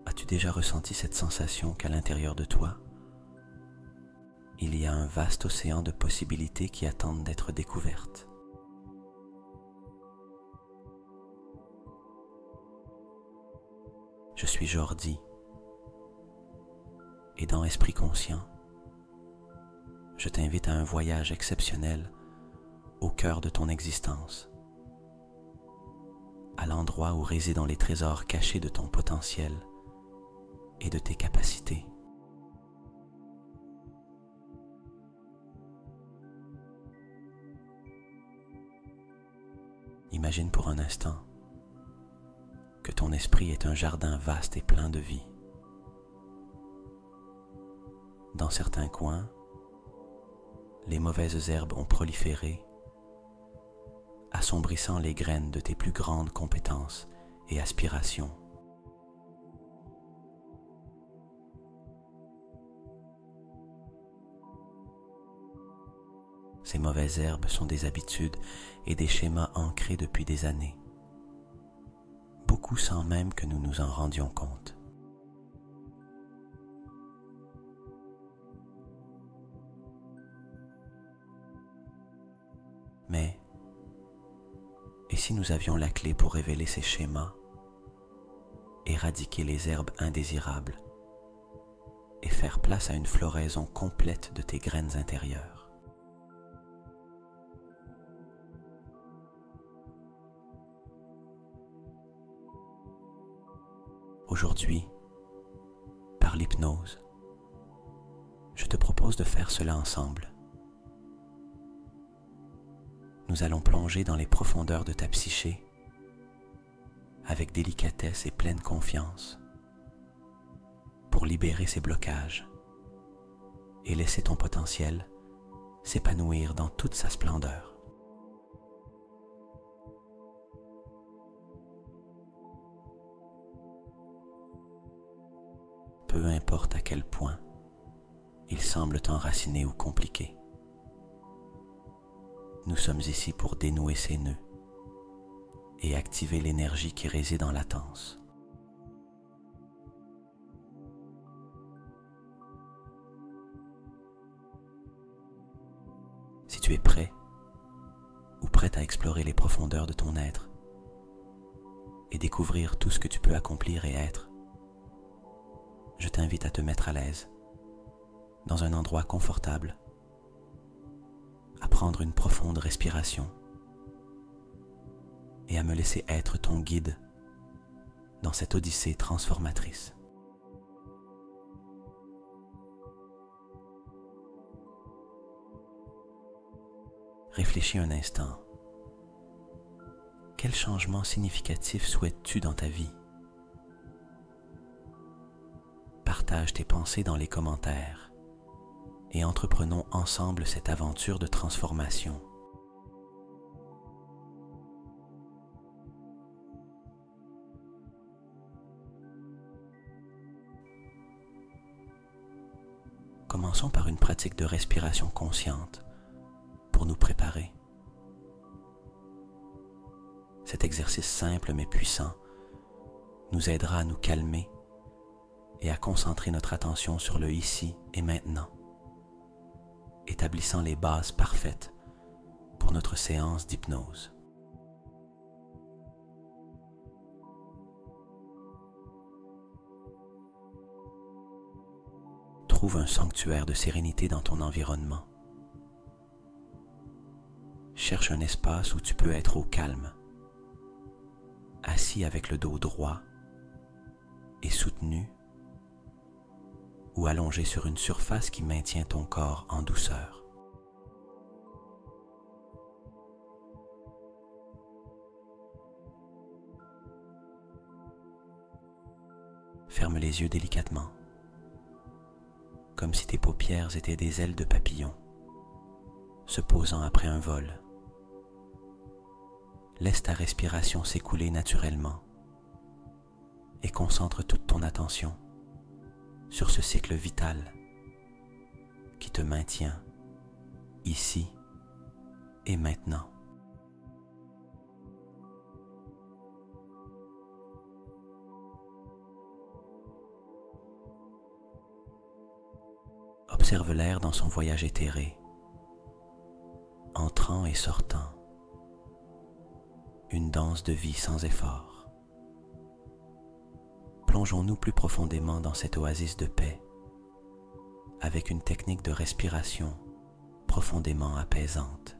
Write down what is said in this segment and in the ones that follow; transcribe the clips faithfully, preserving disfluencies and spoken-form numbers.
As-tu déjà ressenti cette sensation qu'à l'intérieur de toi, il y a un vaste océan de possibilités qui attendent d'être découvertes? Je suis Jordi, et dans Esprit Conscient, je t'invite à un voyage exceptionnel au cœur de ton existence, à l'endroit où résident les trésors cachés de ton potentiel et de tes capacités. Imagine pour un instant que ton esprit est un jardin vaste et plein de vie. Dans certains coins, les mauvaises herbes ont proliféré, assombrissant les graines de tes plus grandes compétences et aspirations. Ces mauvaises herbes sont des habitudes et des schémas ancrés depuis des années, beaucoup sans même que nous nous en rendions compte. Mais, et si nous avions la clé pour révéler ces schémas, éradiquer les herbes indésirables et faire place à une floraison complète de tes graines intérieures? Aujourd'hui, par l'hypnose, je te propose de faire cela ensemble. Nous allons plonger dans les profondeurs de ta psyché avec délicatesse et pleine confiance pour libérer ces blocages et laisser ton potentiel s'épanouir dans toute sa splendeur. Peu importe à quel point il semble t'enraciner ou compliqué, nous sommes ici pour dénouer ces nœuds et activer l'énergie qui réside en latence. Si tu es prêt ou prête à explorer les profondeurs de ton être et découvrir tout ce que tu peux accomplir et être, je t'invite à te mettre à l'aise, dans un endroit confortable, à prendre une profonde respiration et à me laisser être ton guide dans cette odyssée transformatrice. Réfléchis un instant. Quel changement significatif souhaites-tu dans ta vie? Partage tes pensées dans les commentaires et entreprenons ensemble cette aventure de transformation. Commençons par une pratique de respiration consciente pour nous préparer. Cet exercice simple mais puissant nous aidera à nous calmer et à concentrer notre attention sur le ici et maintenant, établissant les bases parfaites pour notre séance d'hypnose. Trouve un sanctuaire de sérénité dans ton environnement. Cherche un espace où tu peux être au calme, assis avec le dos droit et soutenu, ou allongé sur une surface qui maintient ton corps en douceur. Ferme les yeux délicatement, comme si tes paupières étaient des ailes de papillon, se posant après un vol. Laisse ta respiration s'écouler naturellement et concentre toute ton attention sur ce cycle vital qui te maintient ici et maintenant. Observe l'air dans son voyage éthéré, entrant et sortant, une danse de vie sans effort. Plongeons-nous plus profondément dans cette oasis de paix, avec une technique de respiration profondément apaisante.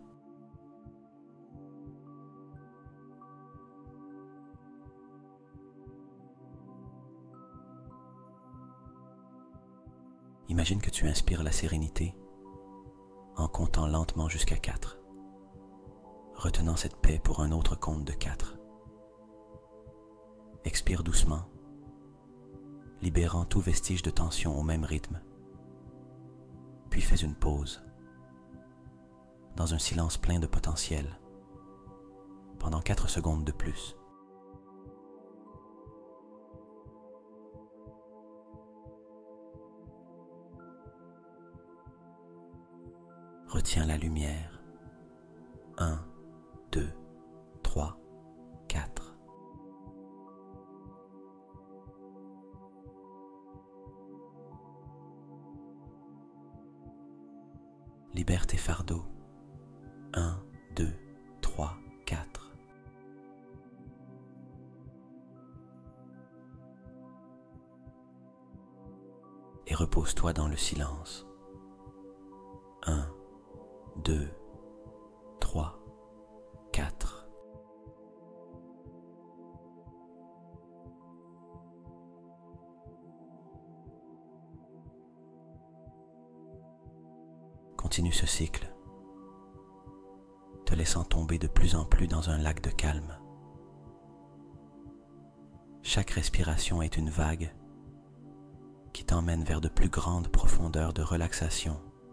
Imagine que tu inspires la sérénité en comptant lentement jusqu'à quatre, retenant cette paix pour un autre compte de quatre. Expire doucement, libérant tout vestige de tension au même rythme, puis fais une pause, dans un silence plein de potentiel, pendant quatre secondes de plus. Retiens la lumière. un, deux, trois, quatre. Libère tes fardeaux. un, deux, trois, quatre. Et repose-toi dans le silence. un, deux, trois, quatre. Continue ce cycle, te laissant tomber de plus en plus dans un lac de calme. Chaque respiration est une vague qui t'emmène vers de plus grandes profondeurs de relaxation.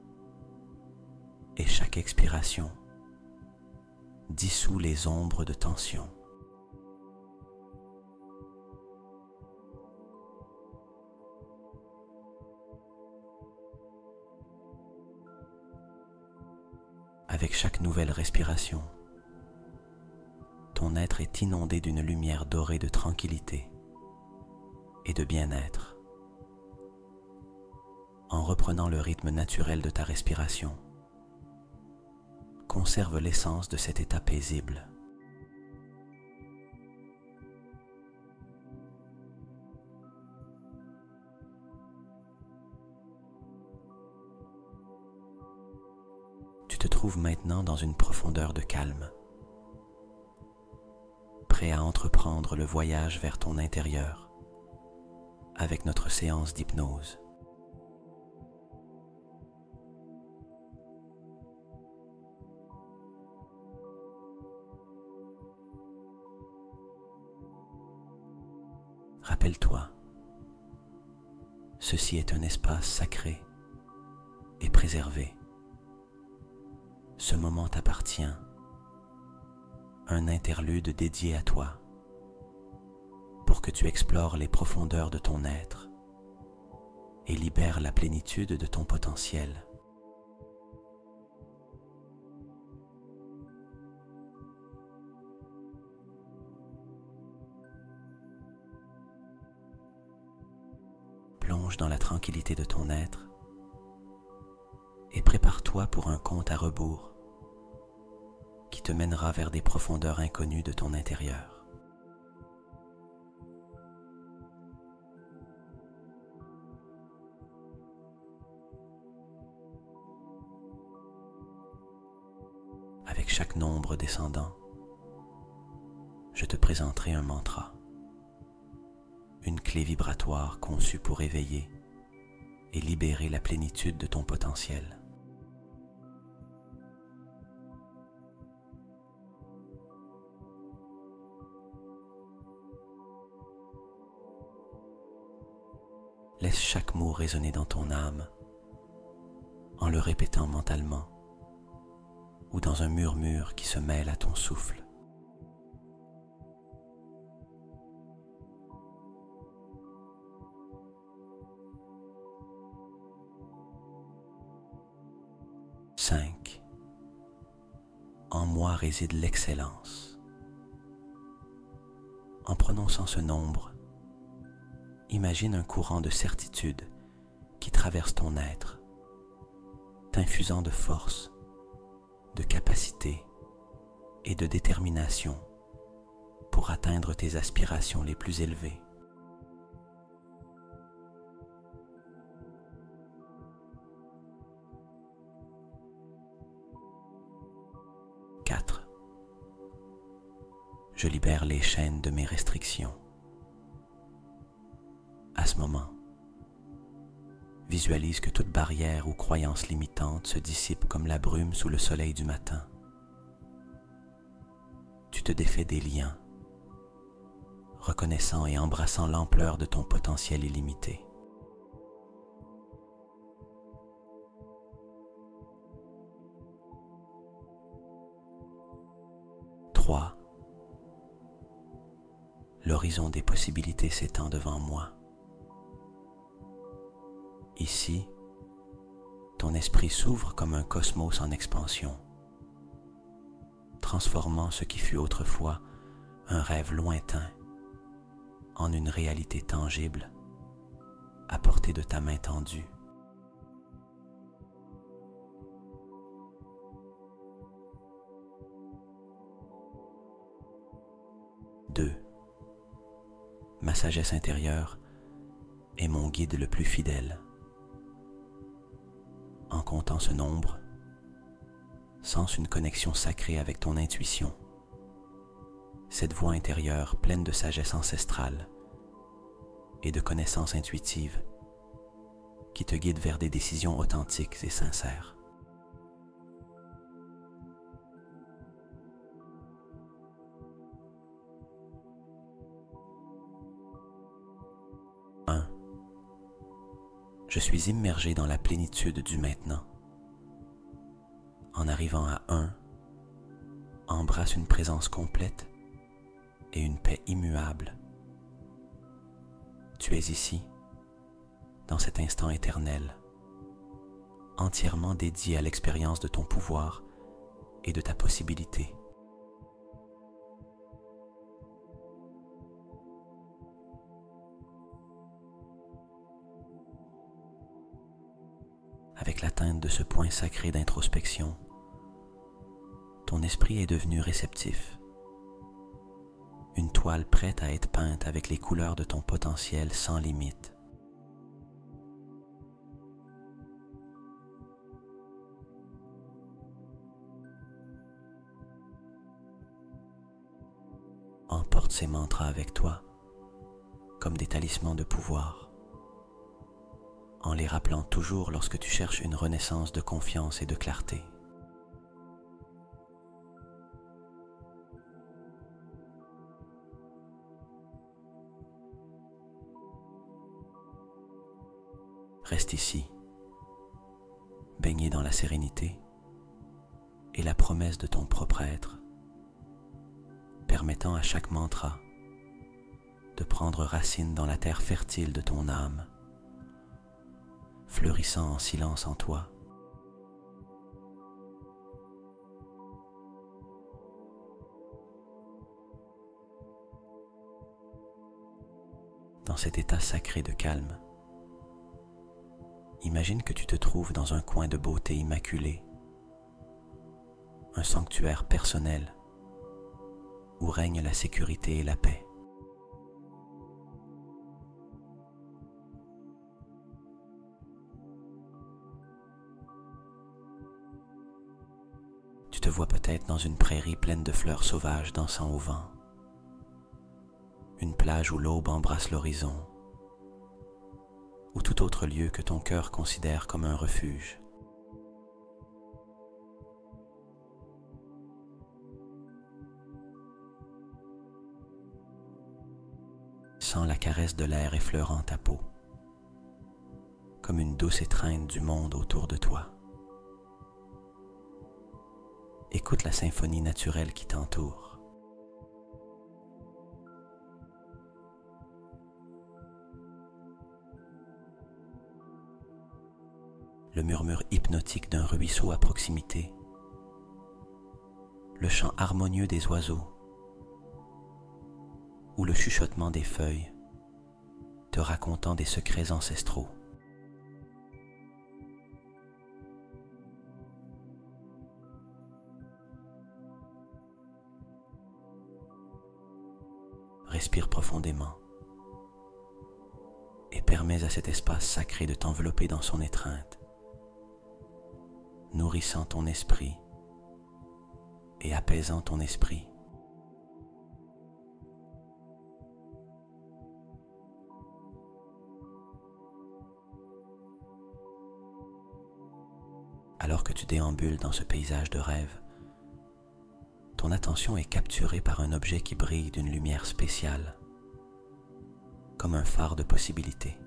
Et chaque expiration dissout les ombres de tension. Avec chaque nouvelle respiration, ton être est inondé d'une lumière dorée de tranquillité et de bien-être. En reprenant le rythme naturel de ta respiration, conserve l'essence de cet état paisible. Tu te trouves maintenant dans une profondeur de calme, prêt à entreprendre le voyage vers ton intérieur avec notre séance d'hypnose. Rappelle-toi, ceci est un espace sacré et préservé. Ce moment t'appartient, un interlude dédié à toi, pour que tu explores les profondeurs de ton être et libères la plénitude de ton potentiel. Plonge dans la tranquillité de ton être et prépare-toi pour un compte à rebours qui te mènera vers des profondeurs inconnues de ton intérieur. Avec chaque nombre descendant, je te présenterai un mantra, une clé vibratoire conçue pour éveiller et libérer la plénitude de ton potentiel. Laisse chaque mot résonner dans ton âme en le répétant mentalement ou dans un murmure qui se mêle à ton souffle. cinq. En moi réside l'excellence. En prononçant ce nombre, imagine un courant de certitude qui traverse ton être t'infusant de force, de capacité et de détermination pour atteindre tes aspirations les plus élevées. quatre. Je libère les chaînes de mes restrictions. À ce moment, visualise que toute barrière ou croyance limitante se dissipe comme la brume sous le soleil du matin. Tu te défais des liens, reconnaissant et embrassant l'ampleur de ton potentiel illimité. trois. L'horizon des possibilités s'étend devant moi. Ici, ton esprit s'ouvre comme un cosmos en expansion, transformant ce qui fut autrefois un rêve lointain en une réalité tangible à portée de ta main tendue. deux. Ma sagesse intérieure est mon guide le plus fidèle. En comptant ce nombre, sens une connexion sacrée avec ton intuition. Cette voix intérieure pleine de sagesse ancestrale et de connaissances intuitives qui te guide vers des décisions authentiques et sincères. un. Je suis immergé dans la plénitude du maintenant. En arrivant à un, embrasse une présence complète et une paix immuable. Tu es ici, dans cet instant éternel, entièrement dédié à l'expérience de ton pouvoir et de ta possibilité. Avec l'atteinte de ce point sacré d'introspection, ton esprit est devenu réceptif, une toile prête à être peinte avec les couleurs de ton potentiel sans limite. Emporte ces mantras avec toi comme des talismans de pouvoir, en les rappelant toujours lorsque tu cherches une renaissance de confiance et de clarté. Reste ici, baigné dans la sérénité et la promesse de ton propre être, permettant à chaque mantra de prendre racine dans la terre fertile de ton âme, fleurissant en silence en toi. Dans cet état sacré de calme, imagine que tu te trouves dans un coin de beauté immaculé, un sanctuaire personnel où règne la sécurité et la paix. Tu te vois peut-être dans une prairie pleine de fleurs sauvages dansant au vent, une plage où l'aube embrasse l'horizon, ou tout autre lieu que ton cœur considère comme un refuge. Sens la caresse de l'air effleurant ta peau, comme une douce étreinte du monde autour de toi. Écoute la symphonie naturelle qui t'entoure. Le murmure hypnotique d'un ruisseau à proximité, le chant harmonieux des oiseaux ou le chuchotement des feuilles te racontant des secrets ancestraux. respire profondément et permets à cet espace sacré de t'envelopper dans son étreinte, nourrissant ton esprit et apaisant ton esprit. Alors que tu déambules dans ce paysage de rêve, ton attention est capturée par un objet qui brille d'une lumière spéciale, comme un phare de possibilités.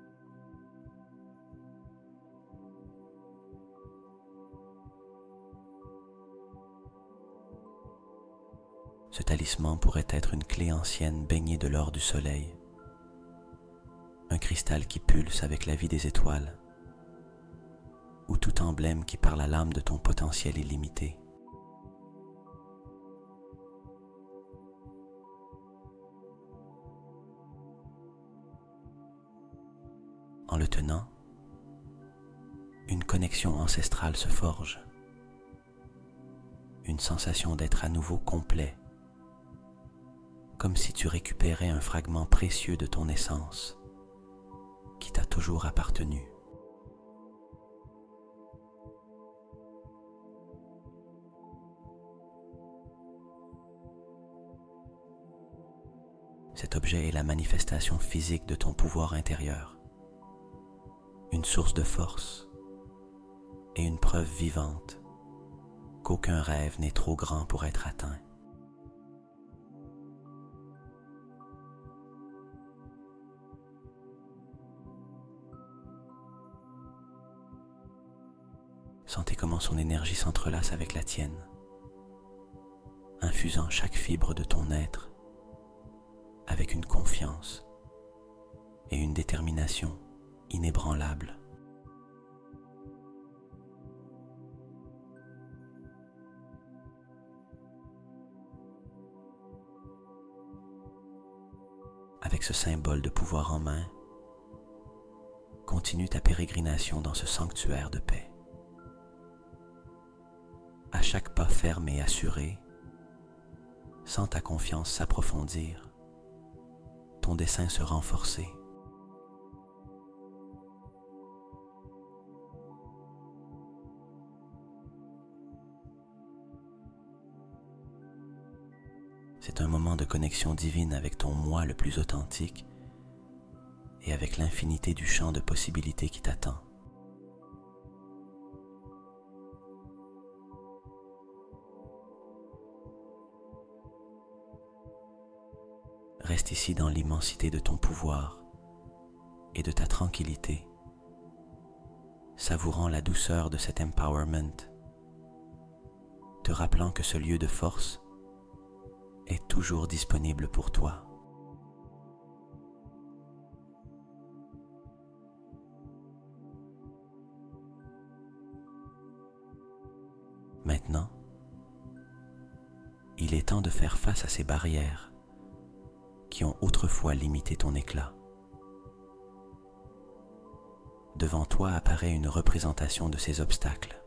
Ce talisman pourrait être une clé ancienne baignée de l'or du soleil, un cristal qui pulse avec la vie des étoiles, ou tout emblème qui parle à l'âme de ton potentiel illimité. En le tenant, une connexion ancestrale se forge, une sensation d'être à nouveau complet, comme si tu récupérais un fragment précieux de ton essence qui t'a toujours appartenu. Cet objet est la manifestation physique de ton pouvoir intérieur, une source de force et une preuve vivante qu'aucun rêve n'est trop grand pour être atteint. Sentez comment son énergie s'entrelace avec la tienne, infusant chaque fibre de ton être avec une confiance et une détermination inébranlables. Avec ce symbole de pouvoir en main, continue ta pérégrination dans ce sanctuaire de paix. À chaque pas ferme et assuré, sens ta confiance s'approfondir, ton dessein se renforcer. C'est un moment de connexion divine avec ton moi le plus authentique et avec l'infinité du champ de possibilités qui t'attend. Reste ici dans l'immensité de ton pouvoir et de ta tranquillité, savourant la douceur de cet empowerment, te rappelant que ce lieu de force est toujours disponible pour toi. Maintenant, il est temps de faire face à ces barrières qui ont autrefois limité ton éclat. Devant toi apparaît une représentation de ces obstacles.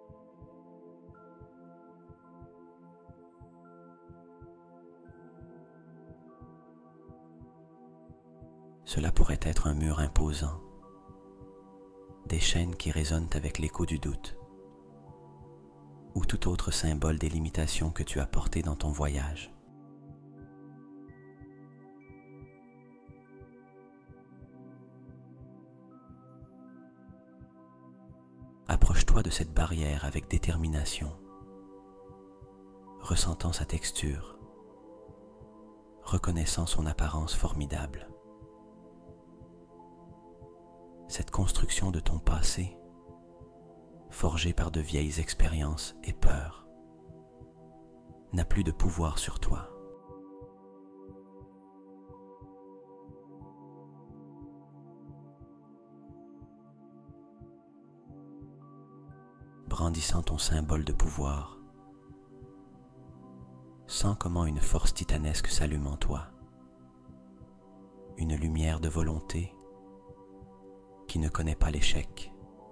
Cela pourrait être un mur imposant, des chaînes qui résonnent avec l'écho du doute, ou tout autre symbole des limitations que tu as portées dans ton voyage. Approche-toi de cette barrière avec détermination, ressentant sa texture, reconnaissant son apparence formidable. Cette construction de ton passé, forgée par de vieilles expériences et peurs, n'a plus de pouvoir sur toi. Brandissant ton symbole de pouvoir, sens comment une force titanesque s'allume en toi, une lumière de volonté qui ne connaît pas l'échec.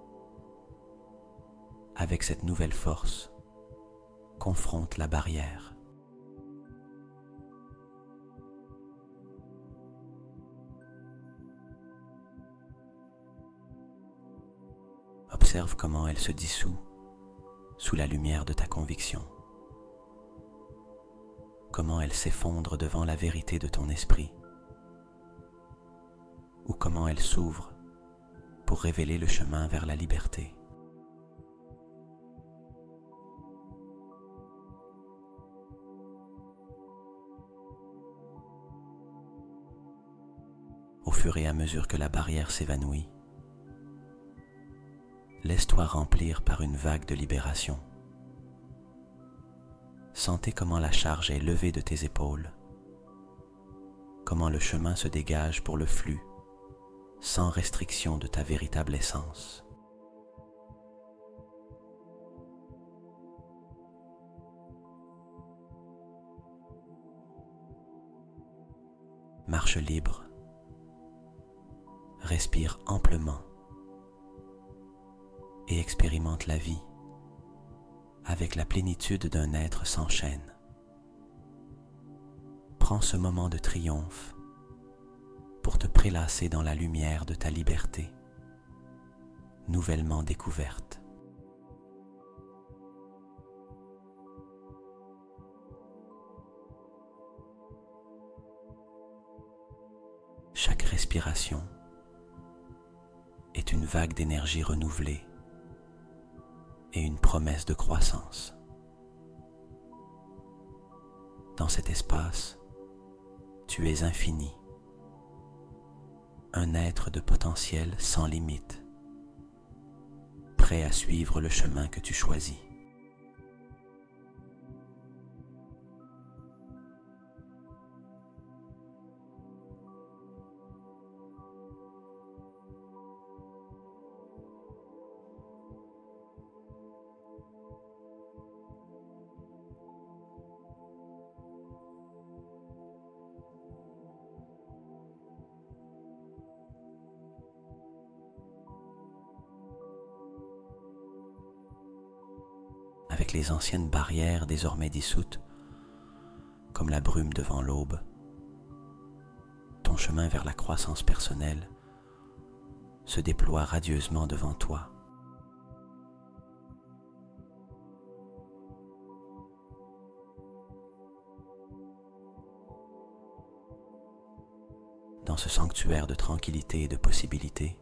Avec cette nouvelle force, confronte la barrière. observe comment elle se dissout sous la lumière de ta conviction, comment elle s'effondre devant la vérité de ton esprit, ou comment elle s'ouvre pour révéler le chemin vers la liberté. Au fur et à mesure que la barrière s'évanouit, laisse-toi remplir par une vague de libération. Sentez comment la charge est levée de tes épaules, comment le chemin se dégage pour le flux, sans restriction de ta véritable essence. Marche libre, respire amplement et expérimente la vie avec la plénitude d'un être sans chaîne. Prends ce moment de triomphe pour te prélasser dans la lumière de ta liberté, nouvellement découverte. Chaque respiration est une vague d'énergie renouvelée et une promesse de croissance. Dans cet espace, tu es infini, un être de potentiel sans limite, prêt à suivre le chemin que tu choisis. Avec les anciennes barrières désormais dissoutes, comme la brume devant l'aube, ton chemin vers la croissance personnelle se déploie radieusement devant toi. Dans ce sanctuaire de tranquillité et de possibilités,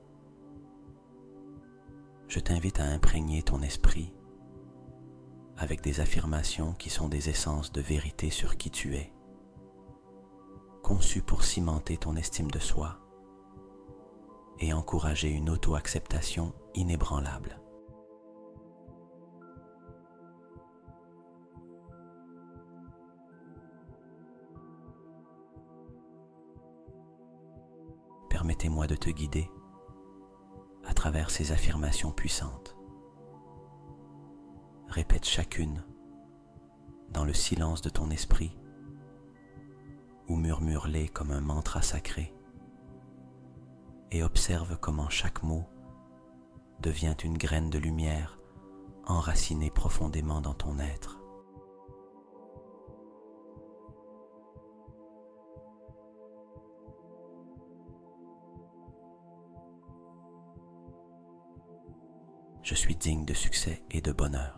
je t'invite à imprégner ton esprit avec des affirmations qui sont des essences de vérité sur qui tu es, conçues pour cimenter ton estime de soi et encourager une auto-acceptation inébranlable. Permettez-moi de te guider à travers ces affirmations puissantes. Répète chacune dans le silence de ton esprit ou murmure-les comme un mantra sacré et observe comment chaque mot devient une graine de lumière enracinée profondément dans ton être. Je suis digne de succès et de bonheur.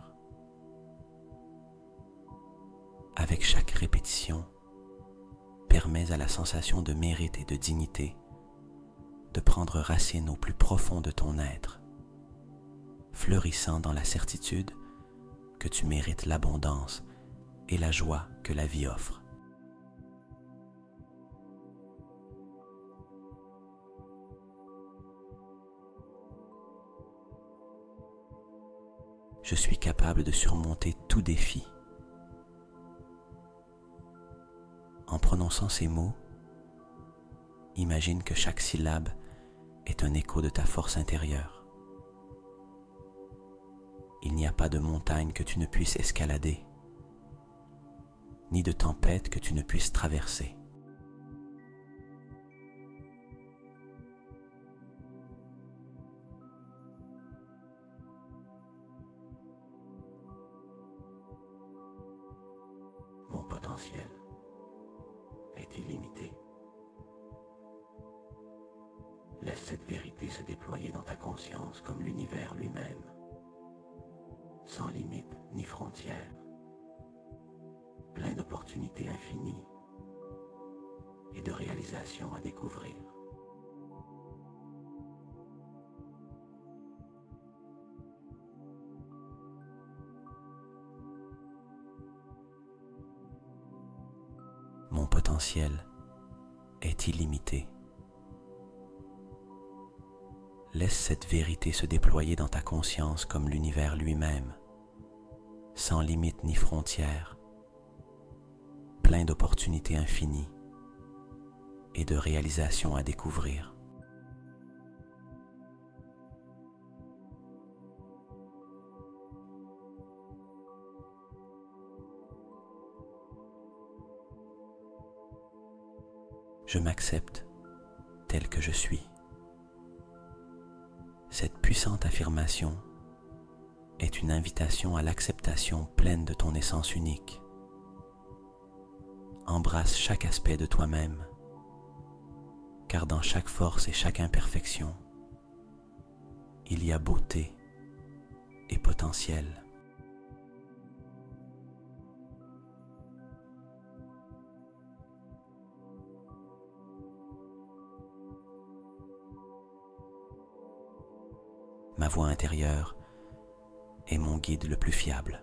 Avec chaque répétition, permets à la sensation de mérite et de dignité de prendre racine au plus profond de ton être, fleurissant dans la certitude que tu mérites l'abondance et la joie que la vie offre. Je suis capable de surmonter tout défi. En prononçant ces mots, imagine que chaque syllabe est un écho de ta force intérieure. Il n'y a pas de montagne que tu ne puisses escalader, ni de tempête que tu ne puisses traverser. Mon potentiel est illimité. Laisse Laisse cette vérité se déployer dans ta conscience comme l'univers lui-même, sans limite ni frontières, plein d'opportunités infinies et de réalisations à découvrir. Mon potentiel est illimité. Laisse cette vérité se déployer dans ta conscience comme l'univers lui-même, sans limite ni frontières, plein d'opportunités infinies et de réalisations à découvrir. Je m'accepte tel que je suis. Cette puissante affirmation est une invitation à l'acceptation pleine de ton essence unique. Embrasse chaque aspect de toi-même, car dans chaque force et chaque imperfection, il y a beauté et potentiel. Ma voix intérieure est mon guide le plus fiable.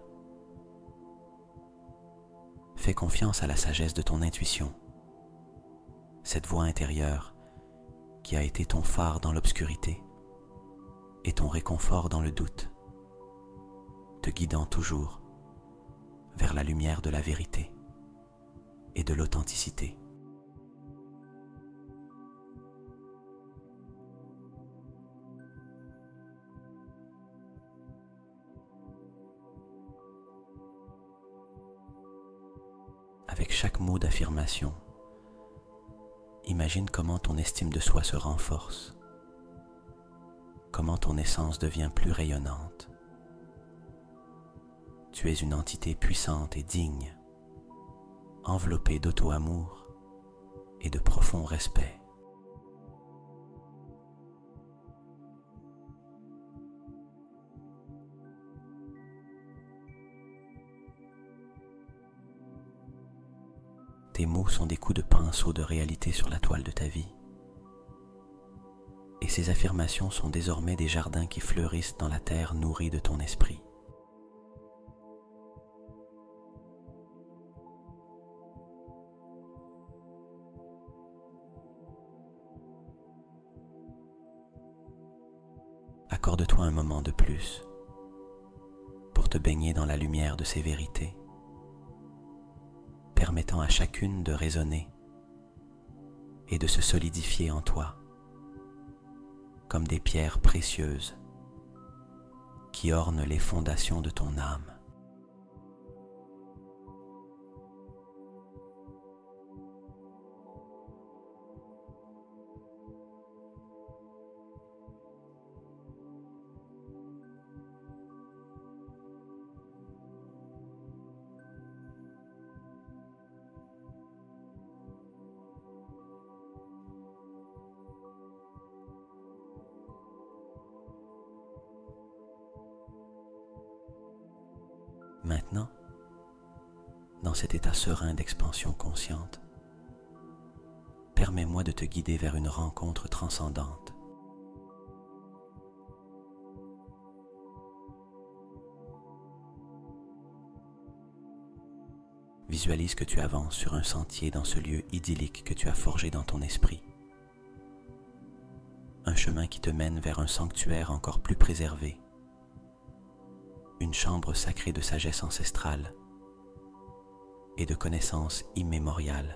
Fais confiance à la sagesse de ton intuition. Cette voix intérieure qui a été ton phare dans l'obscurité et ton réconfort dans le doute, te guidant toujours vers la lumière de la vérité et de l'authenticité. Avec chaque mot d'affirmation, imagine comment ton estime de soi se renforce, comment ton essence devient plus rayonnante. Tu es une entité puissante et digne, enveloppée d'auto-amour et de profond respect. Tes mots sont des coups de pinceau de réalité sur la toile de ta vie. Et ces affirmations sont désormais des jardins qui fleurissent dans la terre nourrie de ton esprit. Accorde-toi un moment de plus pour te baigner dans la lumière de ces vérités, permettant à chacune de résonner et de se solidifier en toi comme des pierres précieuses qui ornent les fondations de ton âme. Maintenant, dans cet état serein d'expansion consciente, permets-moi de te guider vers une rencontre transcendante. Visualise que tu avances sur un sentier dans ce lieu idyllique que tu as forgé dans ton esprit. Un chemin qui te mène vers un sanctuaire encore plus préservé, une chambre sacrée de sagesse ancestrale et de connaissances immémoriales.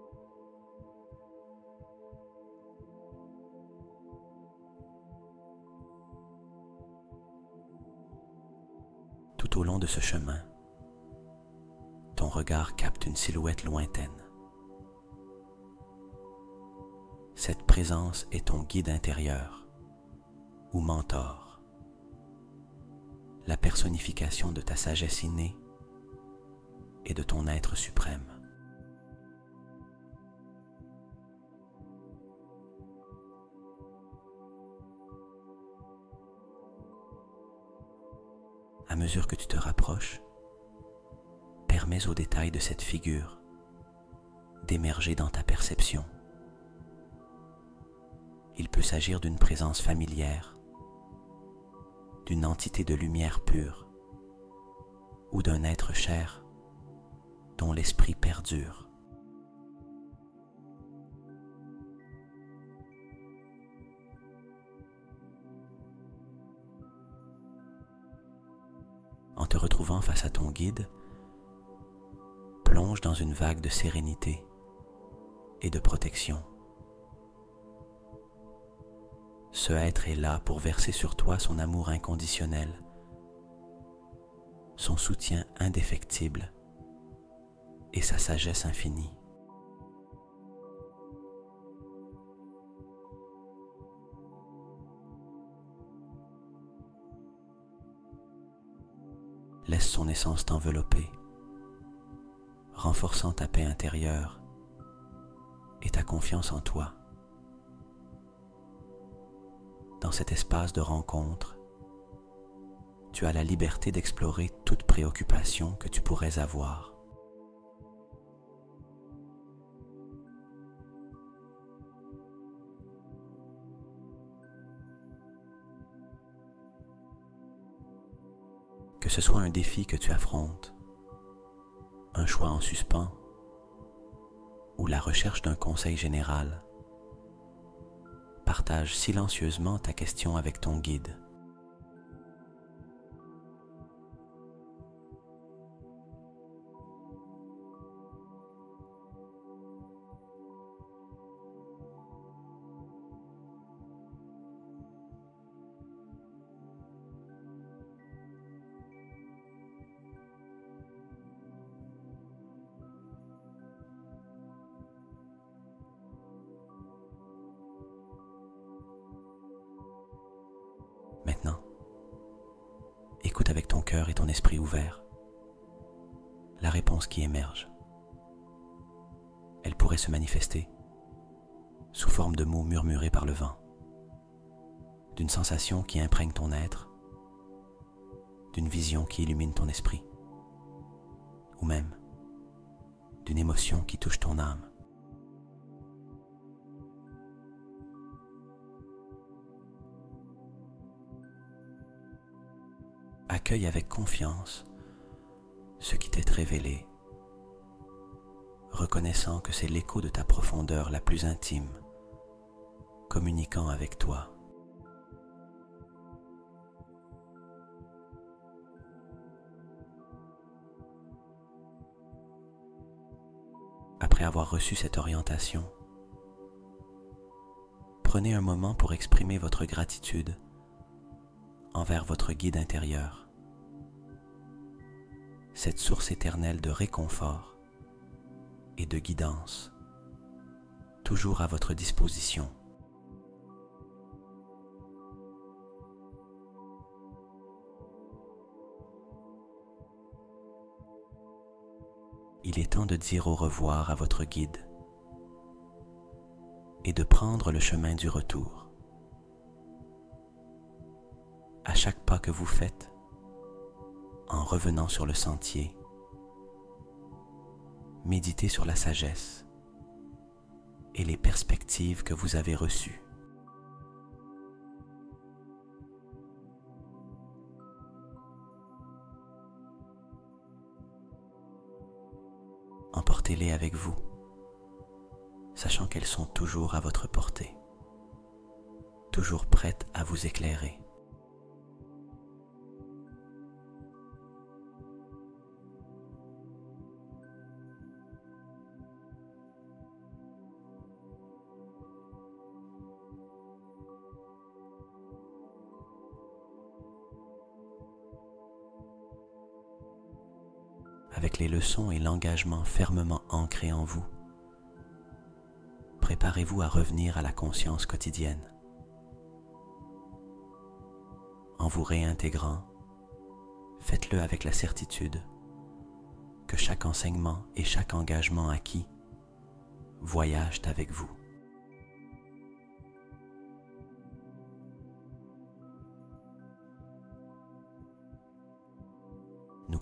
Tout au long de ce chemin, ton regard capte une silhouette lointaine. Cette présence est ton guide intérieur ou mentor, la personnification de ta sagesse innée et de ton être suprême. À mesure que tu te rapproches, permets aux détails de cette figure d'émerger dans ta perception. Il peut s'agir d'une présence familière, d'une entité de lumière pure ou d'un être cher dont l'esprit perdure. En te retrouvant face à ton guide, plonge dans une vague de sérénité et de protection. Ce être est là pour verser sur toi son amour inconditionnel, son soutien indéfectible et sa sagesse infinie. Laisse son essence t'envelopper, renforçant ta paix intérieure et ta confiance en toi. Dans cet espace de rencontre, tu as la liberté d'explorer toute préoccupation que tu pourrais avoir. Que ce soit un défi que tu affrontes, un choix en suspens ou la recherche d'un conseil général, partage silencieusement ta question avec ton guide. Maintenant, écoute avec ton cœur et ton esprit ouverts la réponse qui émerge. Elle pourrait se manifester sous forme de mots murmurés par le vent, d'une sensation qui imprègne ton être, d'une vision qui illumine ton esprit, ou même d'une émotion qui touche ton âme. Accueille avec confiance ce qui t'est révélé, reconnaissant que c'est l'écho de ta profondeur la plus intime, communiquant avec toi. Après avoir reçu cette orientation, prenez un moment pour exprimer votre gratitude envers votre guide intérieur, cette source éternelle de réconfort et de guidance, toujours à votre disposition. Il est temps de dire au revoir à votre guide et de prendre le chemin du retour. À chaque pas que vous faites, en revenant sur le sentier, méditez sur la sagesse et les perspectives que vous avez reçues. Emportez-les avec vous, sachant qu'elles sont toujours à votre portée, toujours prêtes à vous éclairer. Avec les leçons et l'engagement fermement ancrés en vous, préparez-vous à revenir à la conscience quotidienne. En vous réintégrant, faites-le avec la certitude que chaque enseignement et chaque engagement acquis voyagent avec vous.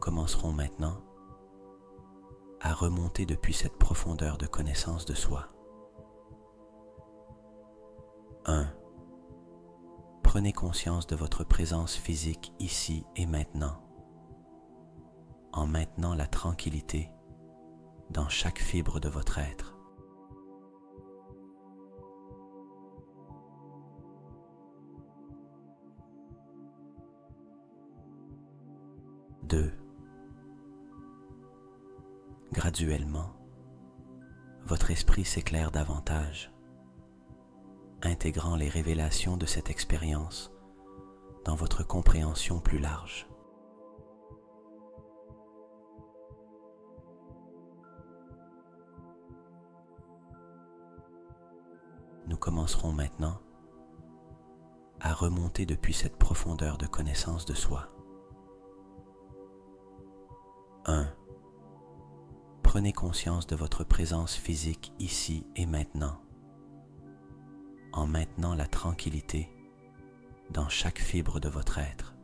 commencerons maintenant à remonter depuis cette profondeur de connaissance de soi. un. Prenez conscience de votre présence physique ici et maintenant, en maintenant la tranquillité dans chaque fibre de votre être. deux. Graduellement, votre esprit s'éclaire davantage, intégrant les révélations de cette expérience dans votre compréhension plus large. Nous commencerons maintenant à remonter depuis cette profondeur de connaissance de soi. un. Prenez conscience de votre présence physique ici et maintenant, en maintenant la tranquillité dans chaque fibre de votre être.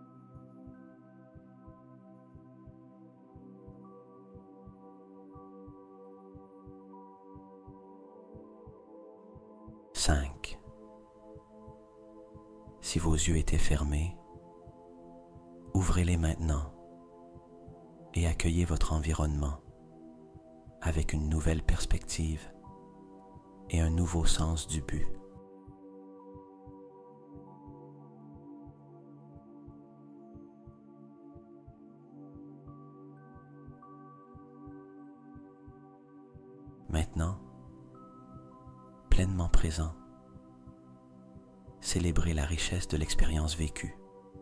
cinq. Si vos yeux étaient fermés, ouvrez-les maintenant et accueillez votre environnement avec une nouvelle perspective et un nouveau sens du but. Maintenant, pleinement présent, célébrez la richesse de l'expérience vécue.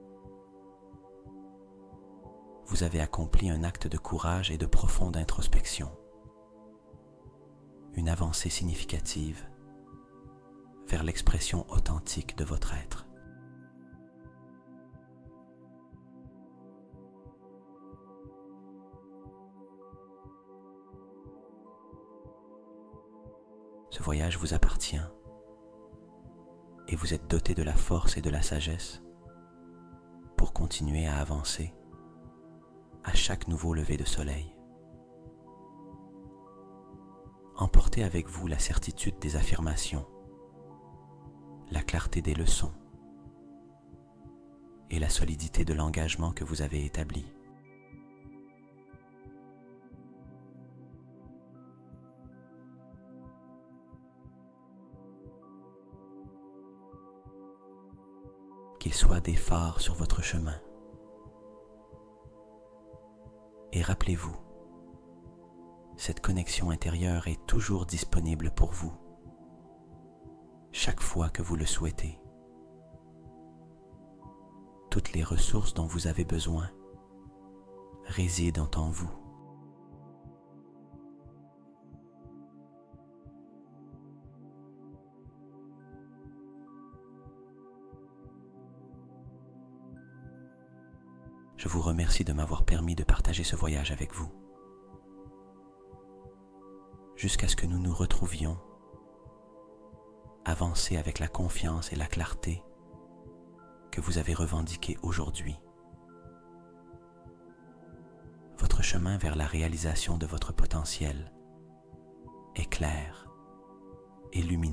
Vous avez accompli un acte de courage et de profonde introspection, une avancée significative vers l'expression authentique de votre être. Ce voyage vous appartient et vous êtes doté de la force et de la sagesse pour continuer à avancer à chaque nouveau lever de soleil. Emportez avec vous la certitude des affirmations, la clarté des leçons et la solidité de l'engagement que vous avez établi. Qu'ils soient des phares sur votre chemin. Et rappelez-vous, cette connexion intérieure est toujours disponible pour vous, chaque fois que vous le souhaitez. Toutes les ressources dont vous avez besoin résident en vous. Je vous remercie de m'avoir permis de partager ce voyage avec vous. Jusqu'à ce que nous nous retrouvions, avancez avec la confiance et la clarté que vous avez revendiquées aujourd'hui. Votre chemin vers la réalisation de votre potentiel est clair et lumineux.